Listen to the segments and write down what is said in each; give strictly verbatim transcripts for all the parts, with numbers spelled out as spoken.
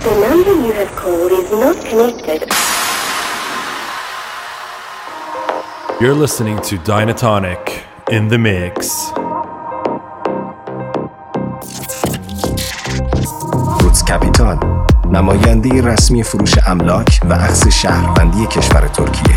The number you have called is not connected. You're listening to Dynatonic in the mix. روتس کپیتال، نماینده رسمی فروش املاک و اخذ شهروندی کشور ترکیه.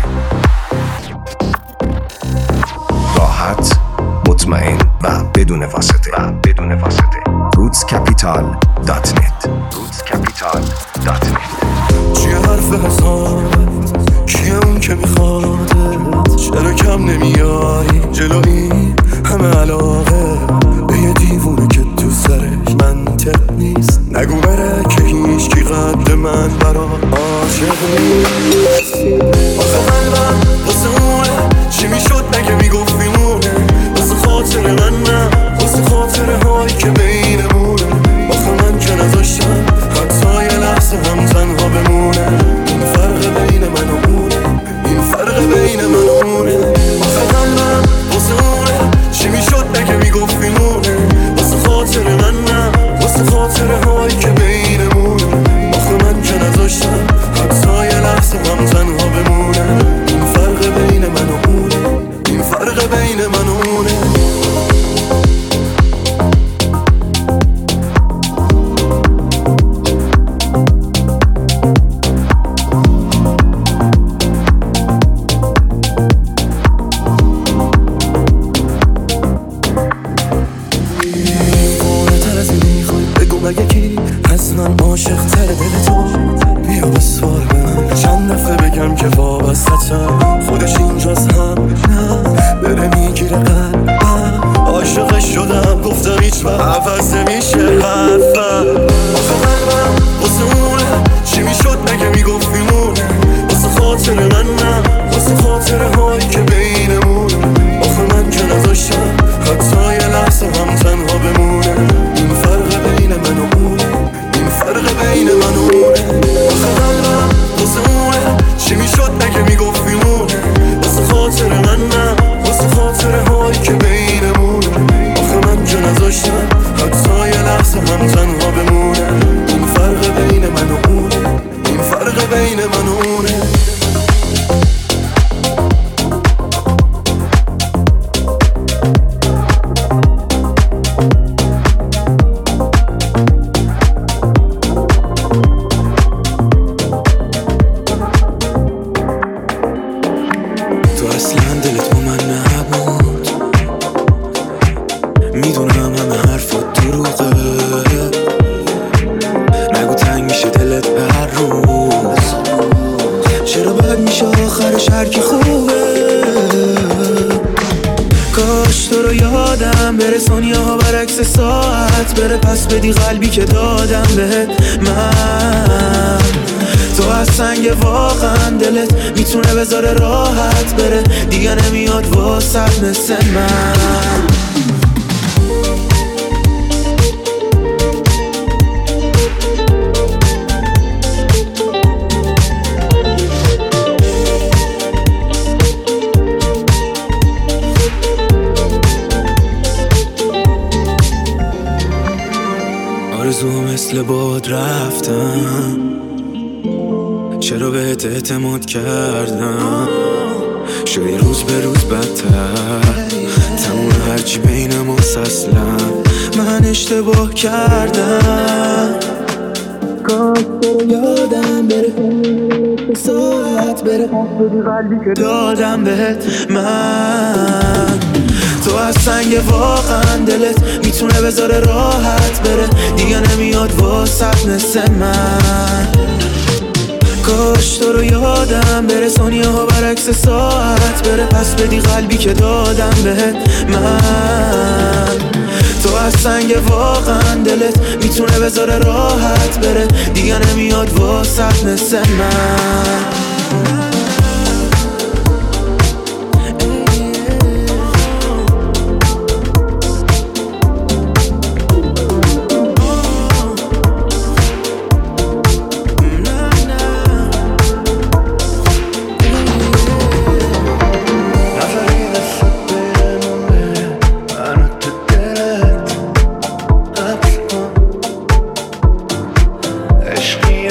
راحت، مطمئن و بدون واسطه و بدون واسطه. روتس کپیتال دات نت. روتس کپیتال دات نت. چیه حرف حسابت؟ کیه اون که میخوادت؟ چرا کم نمیاری جلوی همه علاقه به یه دیوونه که تو سرش منطق نیست؟ نگو بره که هیچ کی قد من برا عاشق نیست. آخه قلبم واسه اونه، چی میشد نگه میگفت میمونه؟ واسه خاطر من نه، واسه خاطره هایی که بینمونه. آخه من که نذاشتم حتی یه لحظه هم تنها بمونه. این فرق بین من و اونه، این فرق بین من و اونه. آخه قلبم واسه اونه، چی میشد نگه میگفت میمونه؟ واسه خاطر من نه، واسه خاطره هایی که بینمونه. آخه من که نذاشتم حتی یه لحظه هم تنها بمونه. این فرق بین من و اونه، این فرق بین من و اونه. عاشق تر دل تو بیا بسوار به من، چند دفعه بگم که وابسته‌تم، خودش اینجاست هم نه بره میگیره قلبم. عاشقش شدم گفتم هیچ وقت عوض نمیشه حرفم. آخه قلبم واسه اونه، چی میشد نگه میگفت میمونه؟ واسه خاطر من نه، واسه خاطره هایی که بینمونه. آخه من که نذاشتم حتی یه لحظه هم تنها بمونه. این فرق بین من و اونه، این فرق بین من و اونه. آخه قلبم واسه اونه، چی میشد نگه میگفت میمونه؟ واسه خاطر من نه، واسه خاطره هایی که بینمونه. آخه من که نذاشتم حتی یه لحظه هم تنها بمونه. این فرق بین من و اونه، این فرق بین من و اونه. بدی قلبی که دادم بهت من، تو از سنگ واقعا دلت میتونه بذاره راحت بره، دیگه نمیاد واسط مثل من. آرزو مثل باد رفتم، چرا بهت اعتماد کردم؟ شدی روز به روز بدتر، تموم هرچی بینم از اصلا من اشتباه کردم. کاش تو یادم بره ساعت بره، بدی قلبی که دادم بهت من. تو از سنگ واقعا دلت میتونه بذاره راحت بره، دیگه نمیاد واسط مثل من. کاش تو رو یادم بره، ثانیه ها برعکس ساعت بره، پس بدی قلبی که دادم بهت من. تو از سنگ واقعا دلت میتونه بذاره راحت بره، دیگه نمیاد واسط مثل من. عشقی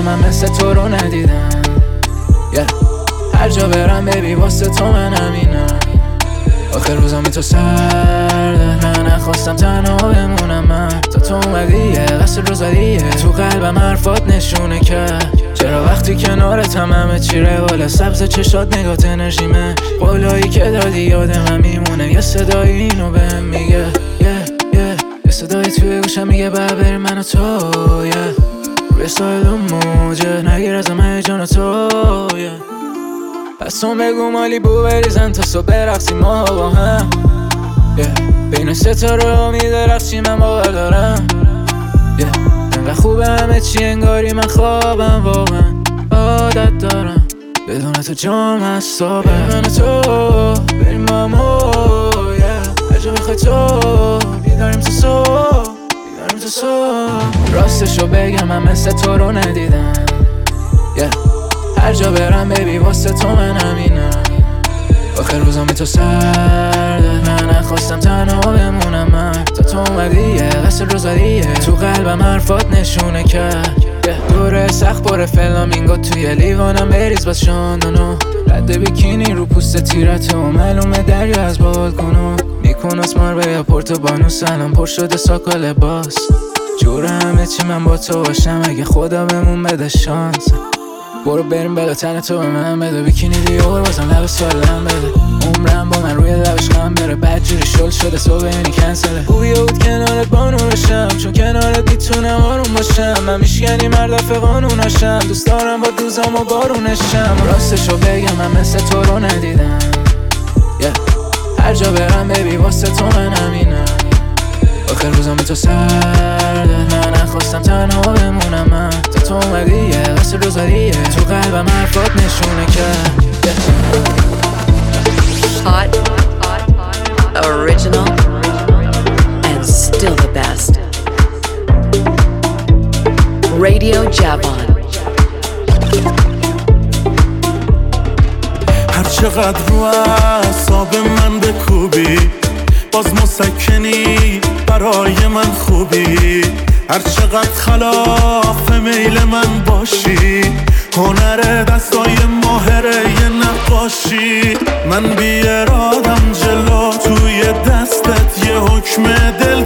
من مثل تو رو ندیدم. yeah. هر جا برم ببی واسه تو من همینم. آخر روزامی تو سرده، من نخواستم تنها بمونم. من تا تو اومدی یه قصد روزادیه، تو قلبم حرفات نشونه که چرا وقتی کنارتم همه چی روال سبز چشات نگات انرژیمه. قولایی که دادی یادم میمونه، یه صدایی اینو بهم میگه yeah, yeah. یه صدایی توی گوشم میگه باید بریم من و تو yeah. روی سایل و موجه نگیر ازم هیجان تو yeah. پس اون بگو مالی بو بریزن تا صبح برقصیم ما با هم yeah. بین ستاره ها میدرخشیم من باور دارم yeah. انقدر خوبه همه چی انگاری من خوابم واقعا عادت دارم بدون تو جام از صابه من و تو بریم مامو yeah. هر جا بخوای تو بیداریم تا صبح بیداریم تا صبح. راستشو بگم من مثل تو رو ندیدم yeah. هر جا برم ببی واسه تو من همینم. آخر روزامی تو سرده، من نخواستم تنها بمونم. من تا تو اومدی یه قصد روزادیه، تو قلبم حرفات نشونه که دوره سخت باره فلامینگو توی لیوانم بریز باز شاندونو. رد بیکینی رو پوست تیرت و معلومه دریا از بالکنو میکن اسمار به یا پورتو بانو سلام پر شده ساکا لباس جور همه چی من با تو باشم اگه خدا بمون بده شانس. برو بریم بلا تن تو به من بده بیکینی دیور بازم لب سالم بده عمرم با من روی لبش غم بره بد جوری شل شده صبح اینی کنسله. خوبی بود کنارت بانورشم چون کنارت میتونم آروم باشم. من میشکنی مردف قانوناشم دوست دارم با دوزام و بارونشم. راستشو بگم من مثل تو رو ندیدم yeah. هر جا برم ببی واسه تو من همینم. آخر روزامی تو سرده، من نخواستم تنها بمونم. من تا تو اومدی یه قصد روزادیه، تو قلبم حرفات نشونه که Hot, original, and still the best. Radio Javan. هر چقدر رو اعصاب من بکوبی باز مسکنی برای من خوبی. هر چقدر خلاف میل من باشی هنر دستای ماهره یه نقاشی. من بی ارادم جلو توی دستت یه حکم دل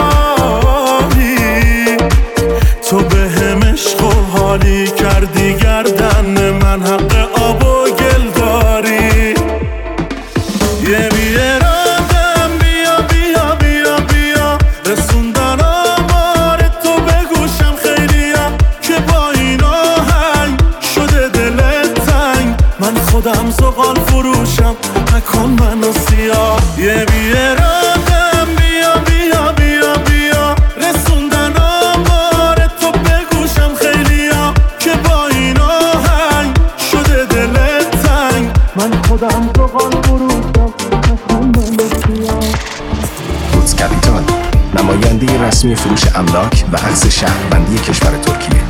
داری. تو به هم عشق و حالی کردی گردن من حق آب و گل داری. یه بی ارادم بیا بیا بیا بیا رسوندن آمار تو به گوشم خیلیا که با این آهنگ شده دلت تنگ. من خودم زغال فروشم نکن منو سیاه. یه بی ارادم بیا بیا بیا بیا رسوندن آمار تو به گوشم خیلیا که با این آهنگ شده دلت تنگ. من خودم زغال فروشم نکن منو سیاه. روتس کپیتال نماینده رسمی فروش املاک و عکس شهروندی کشور ترکیه.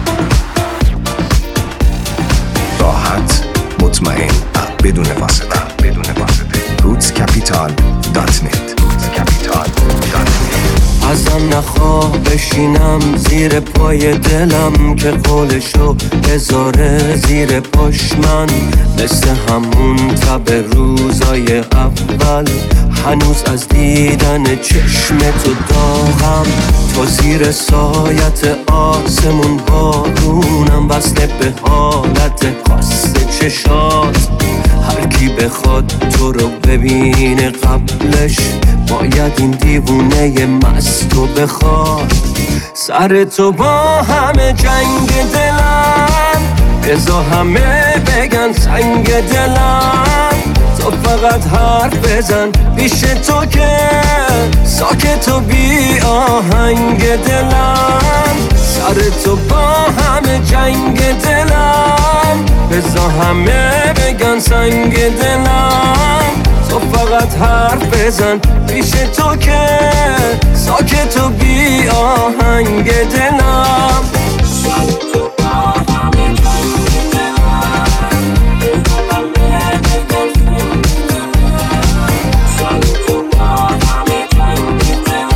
راحت، مطمئن و بدون واسطه. بدون واسطه. روتس کپیتال دات نت. روتس کپیتال دات نت. ازم نخواه بشینم زیر پای دلم که قولشو بذاره زیر پاش. من مثل همون تب روزای اول هنوز از دیدن چشم تو داغم. تو زیر سایت آسمون بارونم وصله به حالت خاص چشات. هر کی بخواد تو رو ببینه قبلش باید این دیوونه مستو بخواد. سر تو با همه جنگ دلم بذار همه بگن سنگ دلم. تو فقط حرف بزن پیش تو که ساکت و بی آهنگ دلم. سر تو با همه جنگ دلم بذار همه بگن سنگ دلم. تو فقط حرف بزن پیش تو که ساکت و بی آهنگ دلم.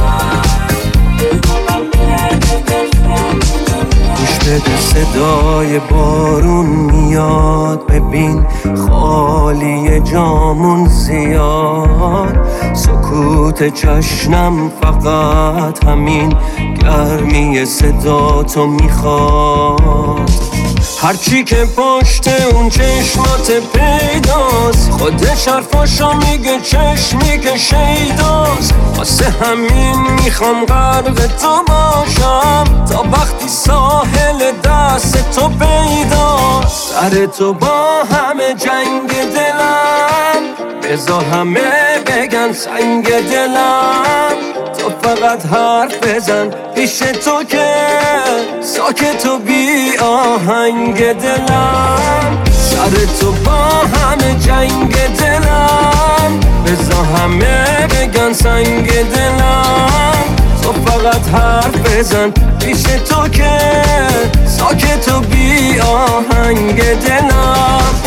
بده صدای صدای بارون میاد، ببین خالی جامون زیاد، سکوت جشنم فقط همین گرمی صدا تو میخواد. هرچی که پشت اون چشمات پیداست، خودش حرفاشو میگه چشمی که شیداست. واسه همین میخوام غرق تو باشم تا وقتی ساحل دست تو پیداست. سر تو با همه جنگ دلم، بذار همه بگن سنگ دلم. تو فقط حرف بزن پیش تو که ساکت و بی آهنگ دلم. سر تو با همه جنگ دلم، بذار همه بگن سنگ دلم. تو فقط حرف بزن پیش تو که ساکت و بی آهنگ دلم.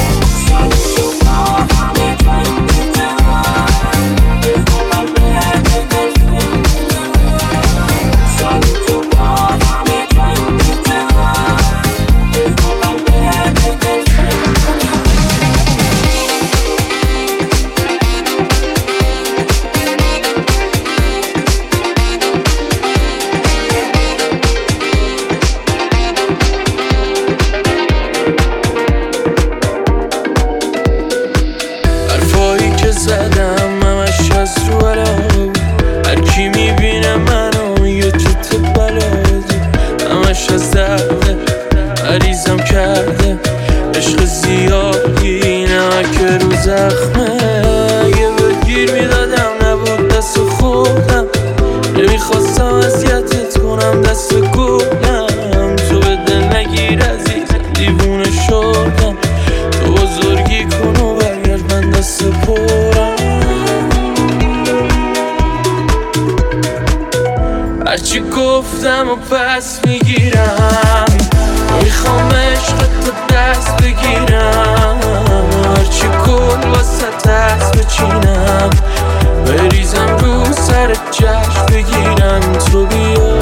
هرچی گفتم و پس میگیرم، میخوام عشق تو دست بگیرم. هرچی کل واسه دست بچینم، بریزم رو سر جشن بگیرم. تو بیا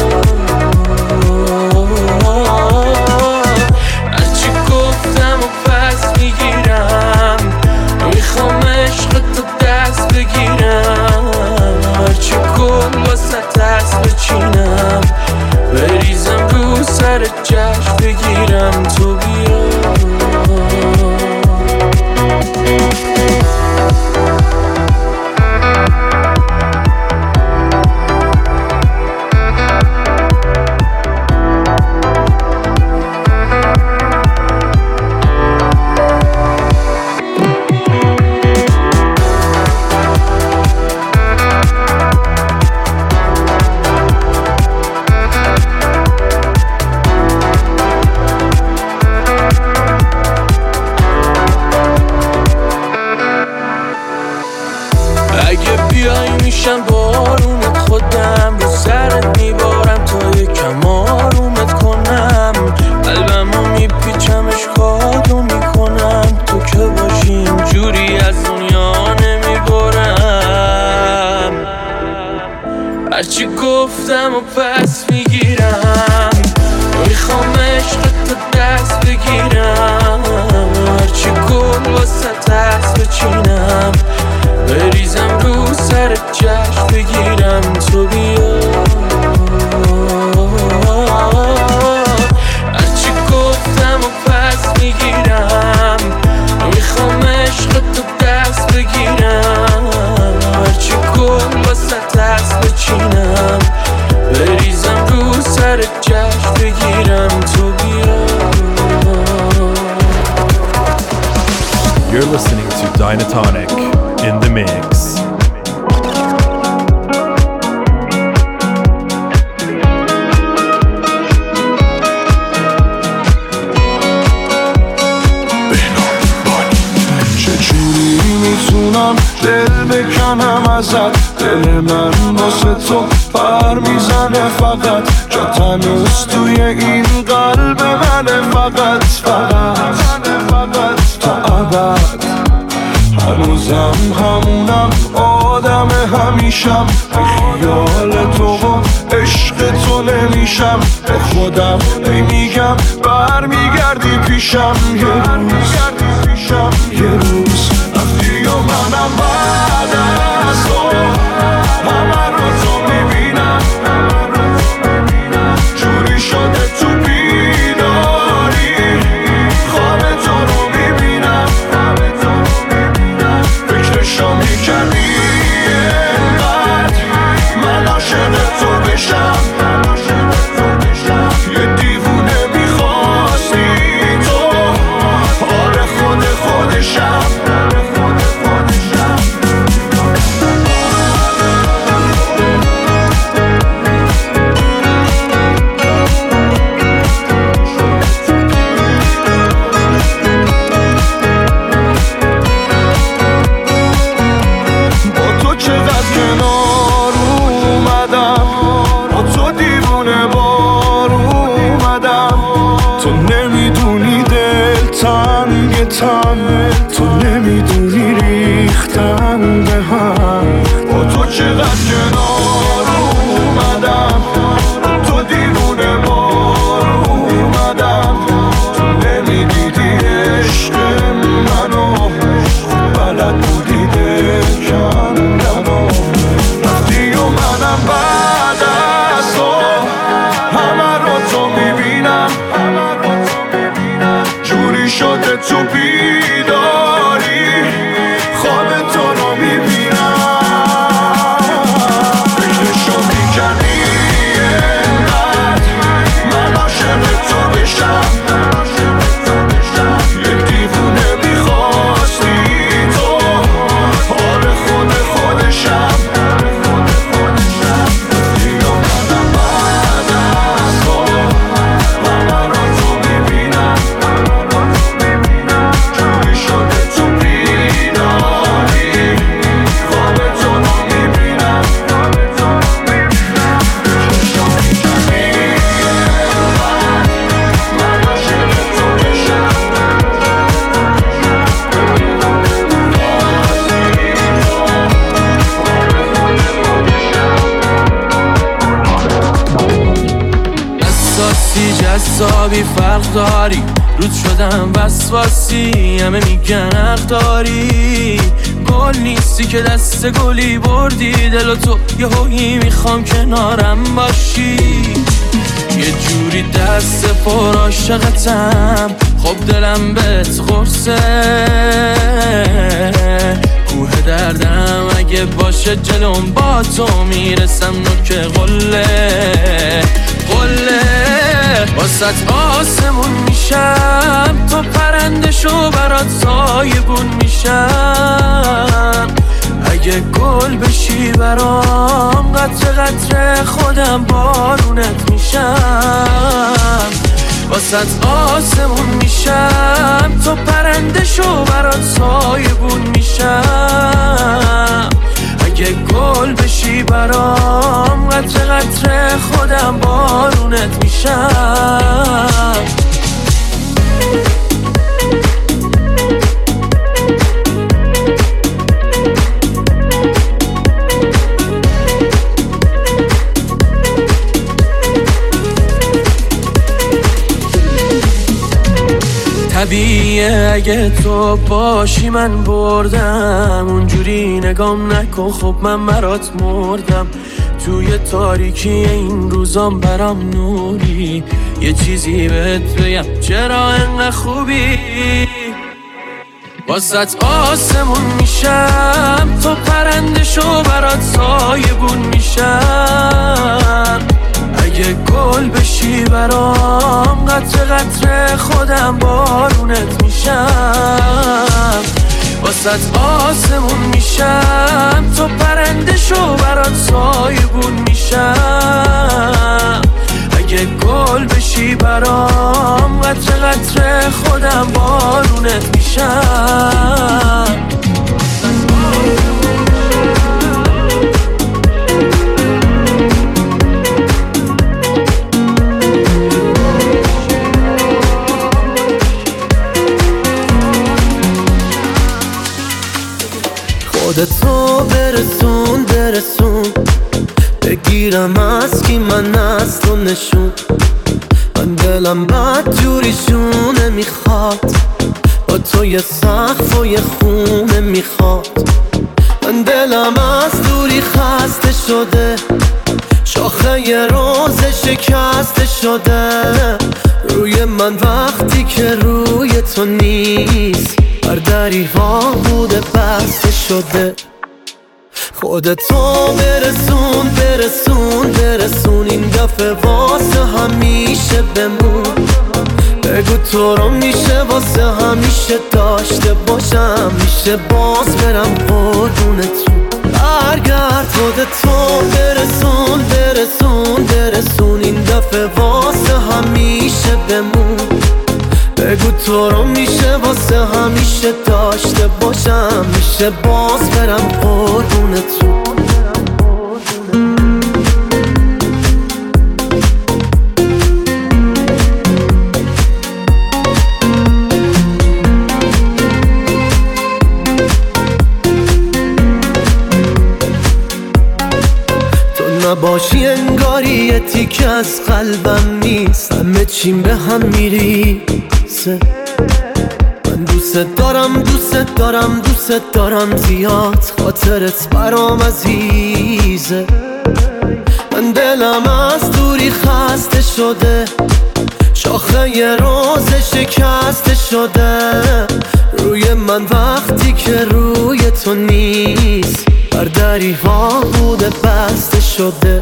هرچی گفتم و پس میگیرم، میخوام عشق تو دست بگیرم. هرچی کل واسه دست بچینم، بریزم رو سر جشن بگیرم. تو بیا میشم بارونت، خودم رو سرت میبارم تا یکم آرومت کنم. قلبمو میپیچمش کادو میکنم، تو که باشی اینجوری از دنیا نمیبارم. هرچی گفتم و پس میگیرم، میخوام عشق تو دست بگیرم. هرچی کل واسه دست بچینم، بریزم رو سر جشن بگیرم. تو بیا هرچی گفتم و پس میگیرم، میخوام عشق تو دست بگیرم. هرچی کل واسه دست بچینم، بریزم رو سر جشن بگیرم. تو بیا. You're listening to Dynatonic in the mix. چجوری میتونم دل بکنم ازت؟ دل من واسه تو پر میزنه فقط. جا تنوز توی این قلب منه فقط فقط فقط تا ابد. هنوزم همونم آدم همیشم، بی خیال تو و عشق تو نمیشم به خودم هی میگم برمیگردی پیشم یه روز یه روز رفتی و منم بعد از تو همه رو تو میبینم جوری شده تو بیداری خواب تو رو میبینم فکرشو میکردی اینقدر من عاشق تو بشم یه دیوونه میخواستی تو آره خود خودشم تو نمیدونی ریختن به هم با تو چقدر کنار اومدم تو دیوونه بار اومدم تو نمیدیدی عشق منو بلد بودی دل کندنو رفتی و منم بعد از تو همه رو تو میبینم جوری شده تو بیداری خواب تو رو میبینم فکرشو میکردی اینقدر من عاشق تو بشم یه دیوونه میخواستی تو آره خود خودشم دیگه منم بعد از تو همه رو تو میبینم جوری شده تو بیداری خواب تو رو میبینم فکرشو میکردی من عاشق تو بشم اساسی جذابی فرق داری رود شدم وسواسی همه میگن حق داری گل نیستی که دست گلی بردی دل و تو یه هویی میخوام کنارم باشی یه جوری دست پر عاشقتم خب دلم بهت قرصه کوه دردم اگه باشه جلوم با تو میرسم نوک قله قله واسط آسمون میشم تو پرنده شو برات سایبون میشم اگه گل بشی برام قطره قطره خودم بارونت میشم واسط آسمون میشم تو پرنده شو برات سایبون میشم اگه گل بشی برام قطره قطره خودم بارونت میشم طبیعیه اگه تو باشی من بردم اونجوری نگام نکن خب من برات مردم توی تاریکی این روزام برام نوری یه چیزی بهت بگم چرا انقدر خوبی واسط آسمون میشم تو پرنده شو برات سایبون میشم اگه گل بشی برام قطره قطره خودم بارونت میشم واسط آسمون میشم تو پرنده شو برات سایبون میشم اگه گل بشی برام قطره قطره خودم بارونت میشم خودتو برسون برسون بگیرم از کی من از تو نشون. من دلم بد جوریشونه میخواد، با تو یه سقف و یه خونه میخواد. من دلم از دوری خسته شده، شاخه یه روز شکسته شده. روی من وقتی که روی تو نیست، بر دریها بوده بسته شده. خودتو برسون برسون برسون، این دفعه واسه همیشه بمون. بگو تو رو میشه واسه همیشه داشته باشم، میشه باز برم قربونتون. برگرد خودتو برسون برسون برسون، این دفعه واسه همیشه بمون. بگو تو رو میشه واسه همیشه داشته باشم، میشه باز برم قربونتون. نباشی انگاری یه تیکه از قلبم نیست، همه چیم به هم میریزه. من دوست دارم دوست دارم دوست دارم زیاد، خاطرت برام عزیزه. من دلم از دوری خسته شده، شاخه یه روز شکسته شده. روی من وقتی که روی تو نیست، بر دریها بوده بسته شده.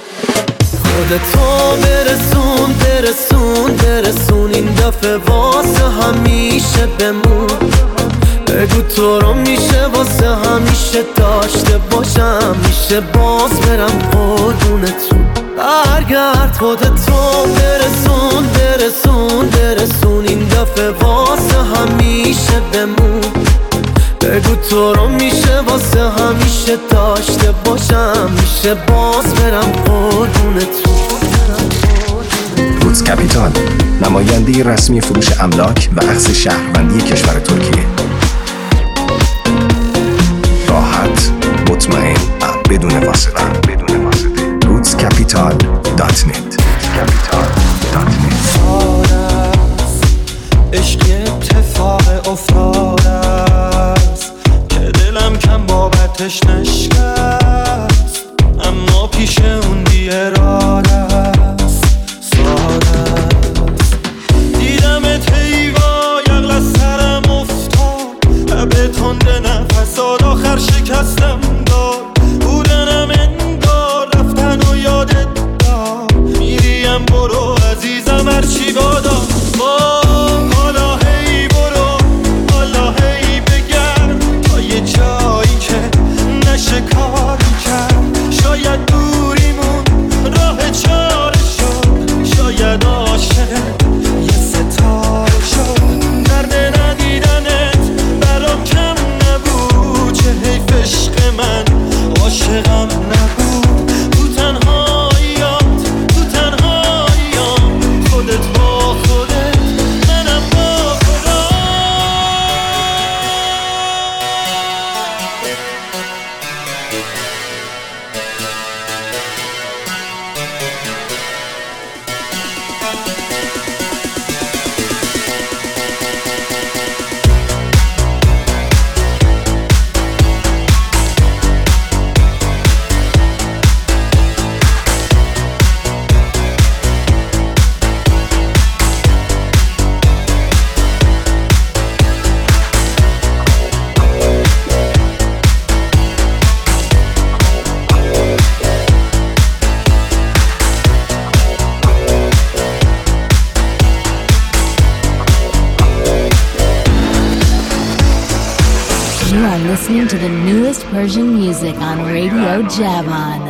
خودتو برسون برسون برسون، این دفعه واسه همیشه بمون. بگو تو رو میشه واسه همیشه داشته باشم، میشه باز برم قربونتون. برگرد خودتو برسون برسون برسون، این دفعه واسه همیشه بمون. بگو تو رو میشه واسه همیشه داشته باشم، میشه باز برم قربونتون. روتس کپیتال، نماینده رسمی فروش املاک و اخذ شهروندی کشور ترکیه. راحت، مطمئن و بدون واسطه. بدون واسطه. روتس کپیتال دات نت. کپیتال دات نت. عشقی اتفاق افتاده است که دلم کم بابتش نشکست، اما پیش اون بی اراده است. ساده است دیدمت هیوا یغل از سرم افتاد، به تنده نفسات آخر شکستم داد. بودنم انگار رفتن و یادت داد، میریم برو عزیزم هرچی بادا. حالا هی برو حالا هی بگرد تا یه جایی که نشه کاری کرد. شاید دوریمون راه چاره شد، شاید عاشق یه ستاره شد. درد ندیدنت برام کم نبود، چه حیف عشق من عاشقم نبود. تو تنهاییات تو تنهاییام، خودت با خودت منم با خدا. You are listening to the newest Persian music on Radio Javan.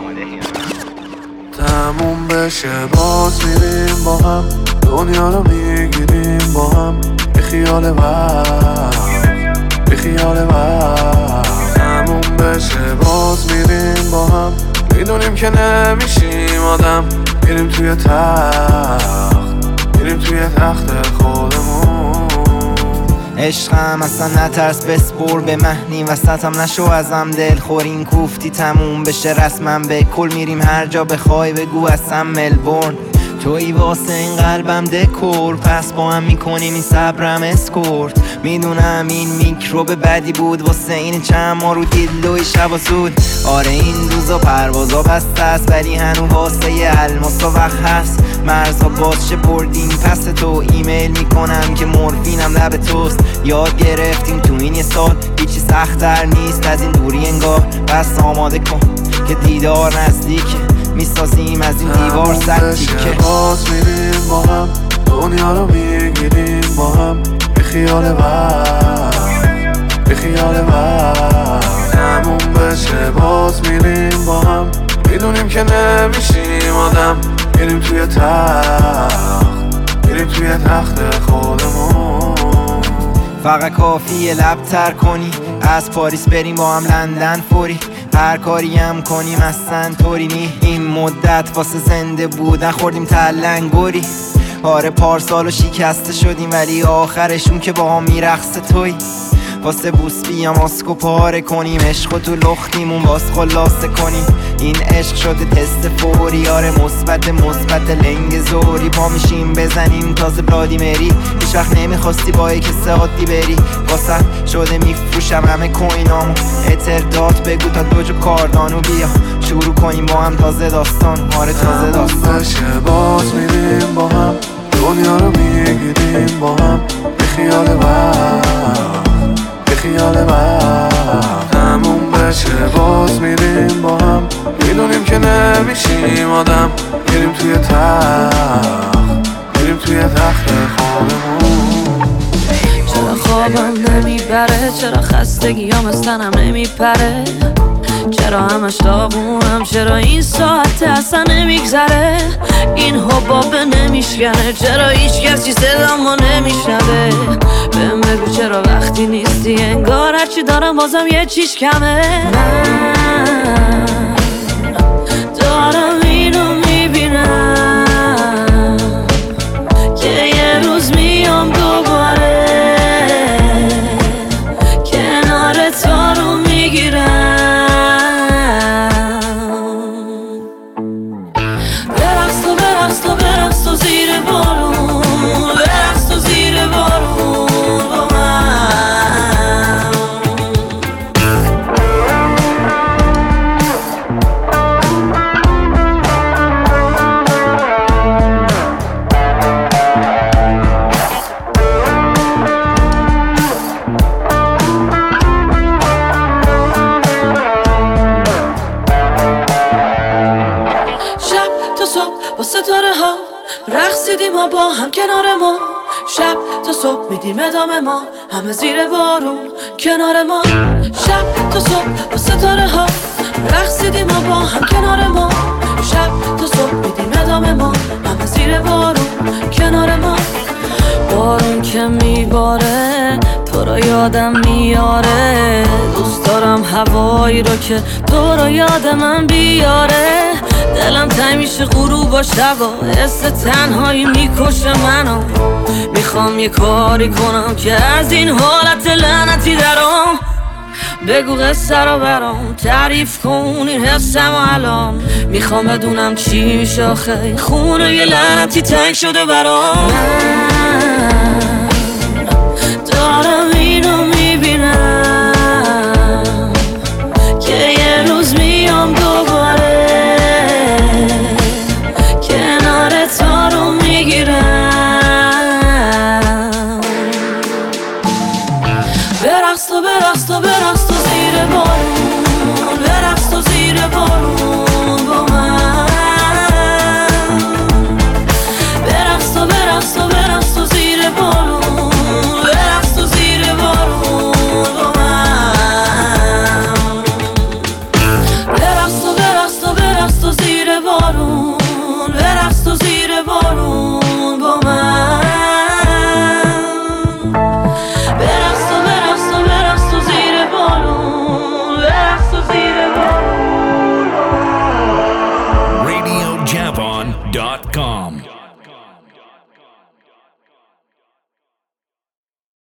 تموم بشه باز میریم با هم، دنیا رو میگیریم با هم. بی خیال وقت بی خیال وقت. تموم بشه باز میریم با هم، میدونیم که نمیشیم آدم. میریم توی تخت میریم توی تخت خودمون. عشقم اصلا نترس بسپر به مهنی وسطم نشو ازم دل خورین کوفتی تموم بشه رسمم به کل میریم هر جا بخوای بگو اصلا ملبورن توی واسه این قلبم دکور پس با هم میکنیم این صبرم اسکورت میدونم این میکروب بدی بود واسه این چند ما رو دیدلوی شب و سود آره این روزا پروازا بسته است ولی هنو واسه یه الماسا وقت هست مرزا باز چه بردیم پس تو ایمیل میکنم که مورفینم لب توست یاد گرفتیم تو این یه سال هیچی سخت‌تر نیست از این دوری انگار بس آماده کن که دیدار نزدیکه میسازیم از این دیوار سر تیکه باز میریم با هم دنیا رو میگیریم با هم بی خیال وقت بی خیال وقت تموم بشه باز میریم با هم میدونیم که نمیشیم آدم میریم توی تخت میریم توی تخت خودمون فقط کافیه لب تر کنی از پاریس بریم با هم لندن فوری هر کاری هم کنیم اصلا طوری نی این مدت واسه زنده بودن خوردیم تلنگوری آره پارسالو شکسته شدیم ولی آخرشون که با هم میرقصه توی واسه بوس بیام آسکو پاره کنیم عشق تو لختیمون باز خلاصه کنیم این عشق شده تست فوری آره مثبت مثبت لنگ زوری پا میشیم بزنیم تازه بلادی مری هیچ وقت نمیخواستی با یک ساعتی بری واسه شده میفروشم همه کوینامو اترداد بگو تا دوجو کاردانو بیا شروع کنیم با هم تازه داستان آره تازه داستان بشه باز میریم با هم دنیا رو میگیریم با هم بی خیال وقت بی خیال وقت تموم بشه باز میریم با هم میدونیم که نمیشیم آدم میریم توی تخت میریم توی تخت خودمون چرا خوابم نمیبره چرا خستگیام از تنم نمیپره چرا همش داغونم چرا این ساعت اصلا نمیگذره این حبابه نمیشکنه چرا هیچ کسی صدامو نمیشنوه بهم بگو چرا وقتی نیستی انگار هرچی دارم بازم یه چیش کمه من دارم اینو میبینم که یه روز میام دوباره کنار تا رو میگیرم زیر بارون برقص تو زیر بارون با من شب تا صبح با ستاره ها رقصیدیم ما با هم کنار ما شب تا صبح میدیم ادامه ما همه زیر بارون کنار ما شب تا صبح با ستاره ها رقصیدیم ما با هم کنار ما شب تا صبح میدیم ادامه ما همه زیر بارون کنار ما بارون که میباره تو رو یادم میاره دوست دارم هوایی رو که تو رو یاد من بیاره دلم تنگ میشه غروب و شبا حس تنهایی میکشه منو میخوام یه کاری کنم که از این حالت لعنتی درام بگو قصه رو برام تعریف کن این حسم و الان میخوام بدونم چی میشه آخه خونه یه لعنتی تنگ شده برام دارم اینو میبینم که یه روز میام دوباره کنار تا رو میگیرم برقص تو برقص تو برقص تو زیر بارون برقص تو زیر بارون با من برقص تو برقص تو برقص تو زیر بارون برقص تو زیر بارون با من برقص تو برقص تو برقص تو زیر بارون برقص تو زیر بارون با من برقص تو برقص تو برقص تو زیر بارون برقص تو زیر بارون radio javon dot com